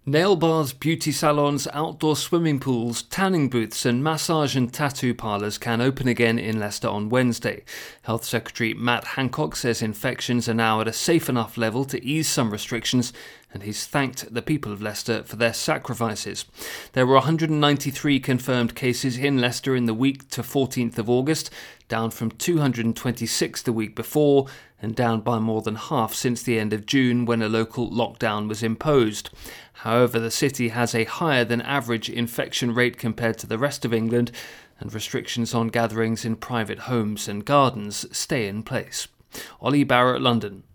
Nail bars, beauty salons, outdoor swimming pools, tanning booths and massage and tattoo parlours can open again in Leicester on Wednesday. Health Secretary Matt Hancock says infections are now at a safe enough level to ease some restrictions, and he's thanked the people of Leicester for their sacrifices. There were 193 confirmed cases in Leicester in the week to 14th of August, down from 226 the week before, and down by more than half since the end of June when a local lockdown was imposed. However, the city has a higher than average infection rate compared to the rest of England, and restrictions on gatherings in private homes and gardens stay in place. Ollie Barrett, London.